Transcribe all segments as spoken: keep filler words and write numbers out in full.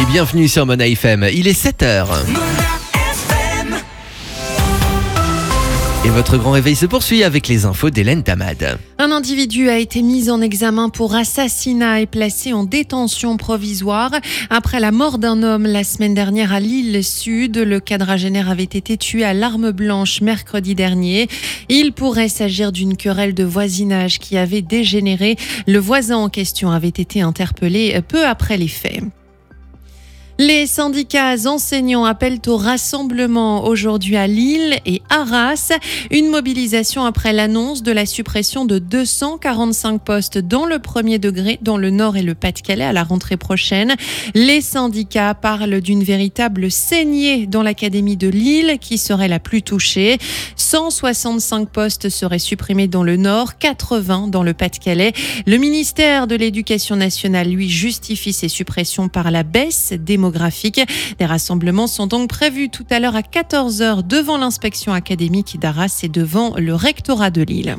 bienvenue sur Mona F M. Il est sept heures. Et votre grand réveil se poursuit avec les infos d'Hélène Tamad. Un individu a été mis en examen pour assassinat et placé en détention provisoire. Après la mort d'un homme la semaine dernière à Lille Sud, le quadragénaire avait été tué à l'arme blanche mercredi dernier. Il pourrait s'agir d'une querelle de voisinage qui avait dégénéré. Le voisin en question avait été interpellé peu après les faits. Les syndicats enseignants appellent au rassemblement aujourd'hui à Lille et Arras. Une mobilisation après l'annonce de la suppression de deux cent quarante-cinq postes dans le premier degré dans le Nord et le Pas-de-Calais à la rentrée prochaine. Les syndicats parlent d'une véritable saignée dans l'académie de Lille qui serait la plus touchée. cent soixante-cinq postes seraient supprimés dans le Nord, quatre-vingts dans le Pas-de-Calais. Le ministère de l'Éducation nationale, lui, justifie ces suppressions par la baisse démographique. Des rassemblements sont donc prévus tout à l'heure à quatorze heures devant l'inspection académique d'Arras et devant le rectorat de Lille.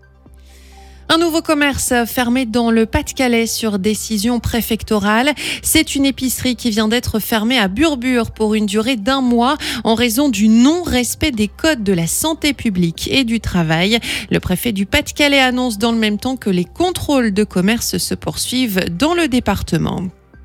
Un nouveau commerce fermé dans le Pas-de-Calais sur décision préfectorale. C'est une épicerie qui vient d'être fermée à Burbure pour une durée d'un mois en raison du non-respect des codes de la santé publique et du travail. Le préfet du Pas-de-Calais annonce dans le même temps que les contrôles de commerce se poursuivent dans le département.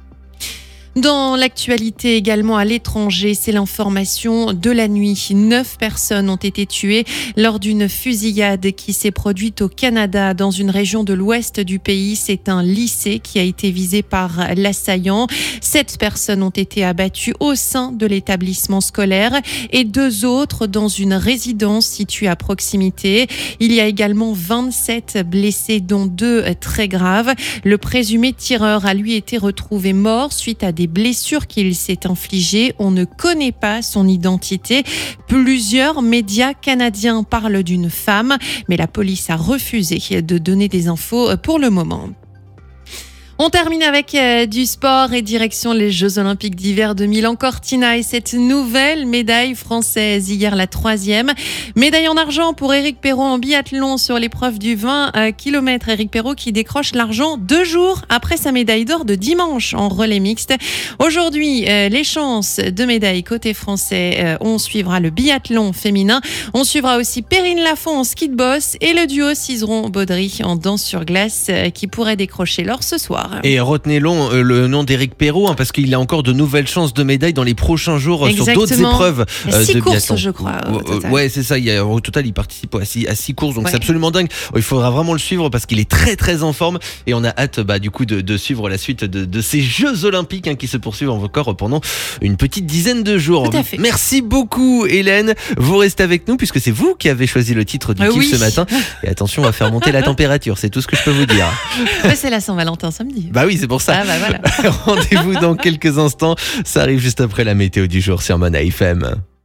Dans l'actualité également à l'étranger, c'est l'information de la nuit. Neuf personnes ont été tuées lors d'une fusillade qui s'est produite au Canada dans une région de l'ouest du pays. C'est un lycée qui a été visé par l'assaillant. Sept personnes ont été abattues au sein de l'établissement scolaire et deux autres dans une résidence située à proximité. Il y a également vingt-sept blessés, dont deux très graves. Le présumé tireur a lui été retrouvé mort suite à des blessures qu'il s'est infligées. On ne connaît pas son identité. Plusieurs médias canadiens parlent d'une femme, mais la police a refusé de donner des infos pour le moment. On termine avec euh, du sport et direction les Jeux Olympiques d'hiver de Milan-Cortina et cette nouvelle médaille française, hier la troisième. Médaille en argent pour Éric Perrault en biathlon sur l'épreuve du vingt kilomètres. Éric Perrault qui décroche l'argent deux jours après sa médaille d'or de dimanche en relais mixte. Aujourd'hui, euh, les chances de médaille côté français, euh, on suivra le biathlon féminin. On suivra aussi Perrine Lafont en ski de boss et le duo Cizeron-Baudry en danse sur glace euh, qui pourrait décrocher l'or ce soir. Et retenez long, euh, le nom d'Éric Perrault, hein, parce qu'il a encore de nouvelles chances de médailles dans les prochains jours euh, sur d'autres épreuves euh, six de courses, biathlon. je crois. Euh, ouais, c'est ça. Il y a, au total, il participe à six, à six courses, donc ouais. C'est absolument dingue. Il faudra vraiment le suivre parce qu'il est très très en forme et on a hâte, bah, du coup, de, de suivre la suite de, de ces Jeux Olympiques hein, qui se poursuivent encore pendant une petite dizaine de jours. Tout à fait. Merci beaucoup, Hélène. Vous restez avec nous puisque c'est vous qui avez choisi le titre du euh, kiff oui. ce matin. Et attention, on va faire monter la température. C'est tout ce que je peux vous dire. Ouais, c'est la Saint-Valentin samedi. Bah oui, c'est pour ça. Ah bah voilà. Rendez-vous dans quelques instants. Ça arrive juste après la météo du jour sur Mona F M.